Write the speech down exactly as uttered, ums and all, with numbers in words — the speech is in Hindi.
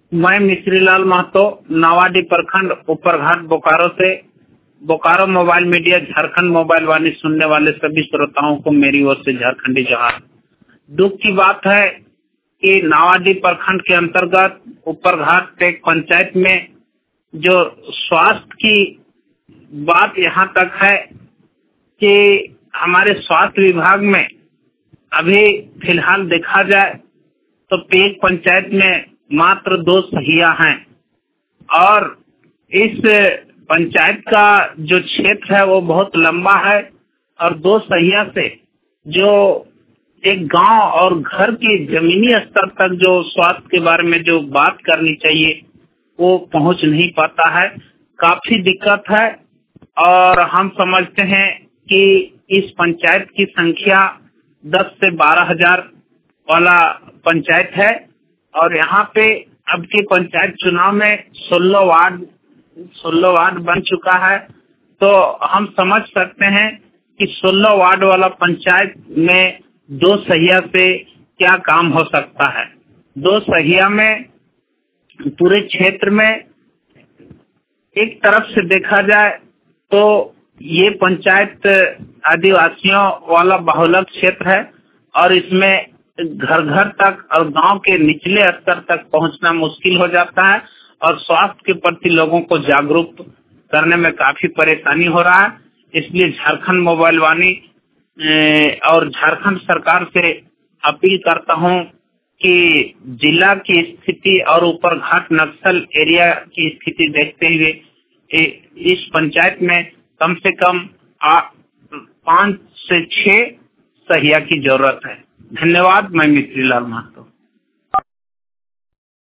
मैं मिश्रीलाल महतो, नावाडी प्रखंड, ऊपरघाट, बोकारो से। Bokaro mobile media, Jharkhand mobile Vaani सुनने वाले सभी श्रोताओं को मेरी ओर से झारखंडी जोहार। दुख की बात है कि नावाडी प्रखंड के अंतर्गत ऊपरघाट एक पंचायत में जो स्वास्थ्य की बात यहाँ तक है कि हमारे स्वास्थ्य विभाग में अभी फिलहाल देखा जाए तो एक पंचायत में मात्र दो सहिया हैं और इस पंचायत का जो क्षेत्र है वो बहुत लंबा है और दो सहिया से जो एक गांव और घर की जमीनी स्तर तक जो स्वास्थ्य के बारे में जो बात करनी चाहिए वो पहुंच नहीं पाता है। काफी दिक्कत है और हम समझते हैं कि इस पंचायत की संख्या दस से बारह हजार वाला पंचायत है और यहाँ पे अब की पंचायत चुनाव में सोलह वार्ड सोलह वार्ड बन चुका है। तो हम समझ सकते हैं कि सोलह वार्ड वाला पंचायत में दो सहिया से क्या काम हो सकता है। दो सहिया में पूरे क्षेत्र में एक तरफ से देखा जाए तो ये पंचायत आदिवासियों वाला बहुलक क्षेत्र है और इसमें घर घर तक और गांव के निचले स्तर तक पहुंचना मुश्किल हो जाता है और स्वास्थ्य के प्रति लोगों को जागरूक करने में काफी परेशानी हो रहा है। इसलिए झारखंड मोबाइल वाणी और झारखंड सरकार से अपील करता हूं कि जिला की स्थिति और ऊपरघाट नक्सल एरिया की स्थिति देखते हुए इस पंचायत में कम से कम पाँच से छह सहिया की जरूरत है। धन्यवाद। मैं मिश्रीलाल महतो।